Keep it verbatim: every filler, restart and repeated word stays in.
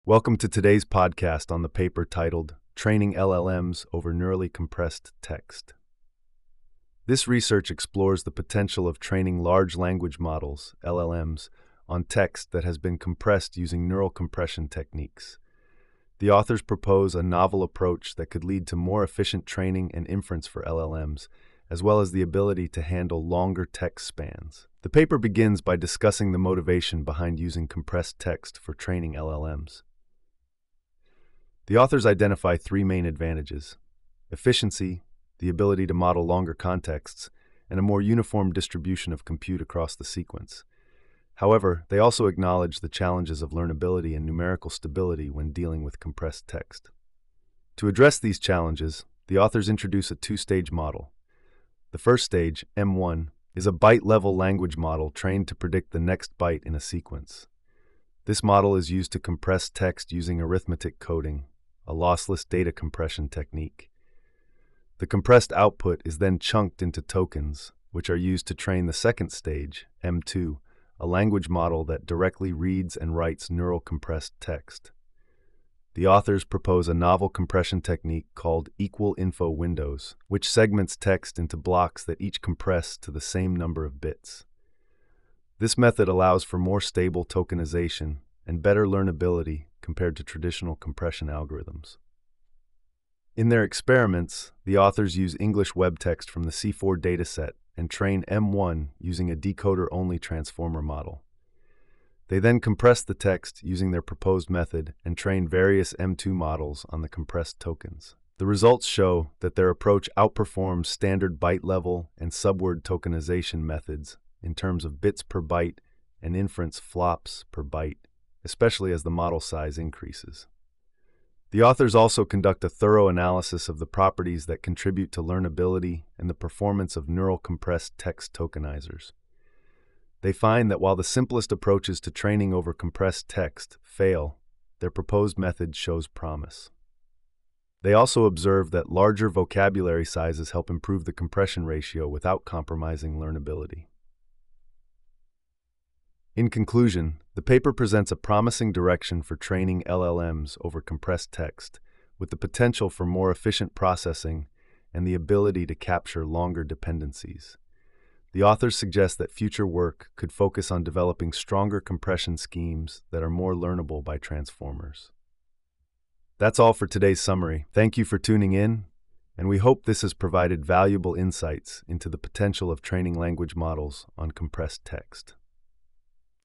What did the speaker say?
Welcome to today's podcast on the paper titled Training L L Ms Over Neurally Compressed Text. This research explores the potential of training large language models, L L Ms, on text that has been compressed using neural compression techniques. The authors propose a novel approach that could lead to more efficient training and inference for L L Ms, as well as the ability to handle longer text spans. The paper begins by discussing the motivation behind using compressed text for training L L Ms. The authors identify three main advantages: efficiency, the ability to model longer contexts, and a more uniform distribution of compute across the sequence. However, they also acknowledge the challenges of learnability and numerical stability when dealing with compressed text. To address these challenges, the authors introduce a two-stage model. The first stage, M one, is a byte-level language model trained to predict the next byte in a sequence. This model is used to compress text using arithmetic coding, a lossless data compression technique. The compressed output is then chunked into tokens, which are used to train the second stage, M two, a language model that directly reads and writes neural compressed text. The authors propose a novel compression technique called equal info windows, which segments text into blocks that each compress to the same number of bits. This method allows for more stable tokenization and better learnability compared to traditional compression algorithms. In their experiments, the authors use English web text from the C four dataset and train M one using a decoder-only transformer model. They then compress the text using their proposed method and train various M two models on the compressed tokens. The results show that their approach outperforms standard byte-level and subword tokenization methods in terms of bits per byte and inference flops per byte, especially as the model size increases. The authors also conduct a thorough analysis of the properties that contribute to learnability and the performance of neural compressed text tokenizers. They find that while the simplest approaches to training over compressed text fail, their proposed method shows promise. They also observe that larger vocabulary sizes help improve the compression ratio without compromising learnability. In conclusion, the paper presents a promising direction for training L L Ms over compressed text, with the potential for more efficient processing and the ability to capture longer dependencies. The authors suggest that future work could focus on developing stronger compression schemes that are more learnable by transformers. That's all for today's summary. Thank you for tuning in, and we hope this has provided valuable insights into the potential of training language models on compressed text.